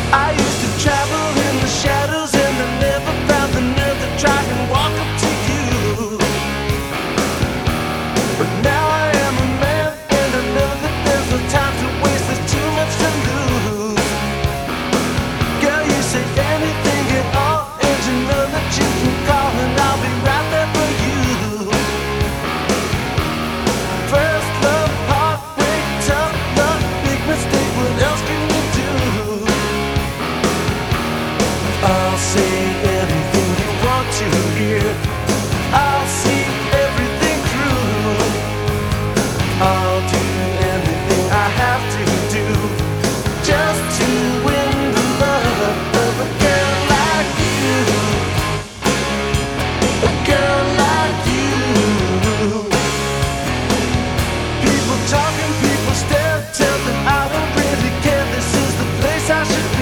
I used to travel in the shadows and I never found the nerve to try and walk up to you. But now I am a man and I know that there's no time to waste, there's too much to lose. Girl, you say anything at all and you know that you can call and I'll be right there for you. First love, heartbreak, tough love, big mistake, what else can you do? I'll say anything you want to hear. I'll see everything through. I'll do anything I have to do just to win the love of a girl like you. A girl like you. People talking, people stare, tell them I don't really care. This is the place I should be.